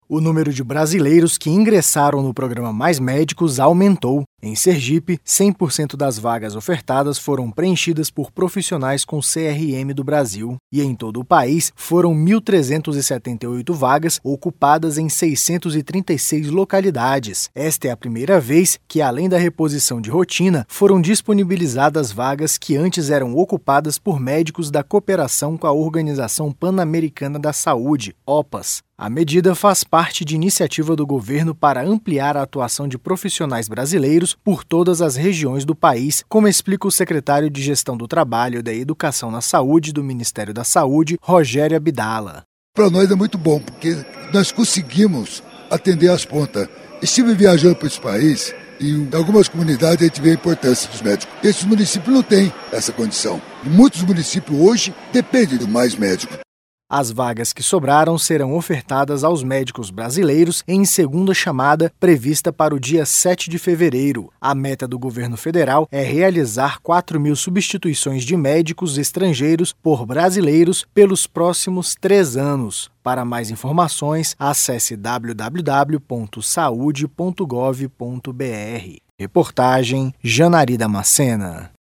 O número de brasileiros que ingressaram no programa Mais Médicos aumentou. Em Sergipe, 100% das vagas ofertadas foram preenchidas por profissionais com CRM do Brasil. E em todo o país, foram 1.378 vagas ocupadas em 636 localidades. Esta é a primeira vez que, além da reposição de rotina, foram disponibilizadas vagas que antes eram ocupadas por médicos da cooperação com a Organização Pan-Americana da Saúde, OPAS. A medida faz parte de iniciativa do governo para ampliar a atuação de profissionais brasileiros por todas as regiões do país, como explica o secretário de Gestão do Trabalho e da Educação na Saúde do Ministério da Saúde, Rogério Abdala. Para nós é muito bom, porque nós conseguimos atender as pontas. Estive viajando para esse país e em algumas comunidades a gente vê a importância dos médicos. Esses municípios não têm essa condição. E muitos municípios hoje dependem do Mais Médico. As vagas que sobraram serão ofertadas aos médicos brasileiros em segunda chamada prevista para o dia 7 de fevereiro. A meta do governo federal é realizar 4.000 substituições de médicos estrangeiros por brasileiros pelos próximos 3 anos. Para mais informações, acesse www.saude.gov.br. Reportagem Janari Damascena.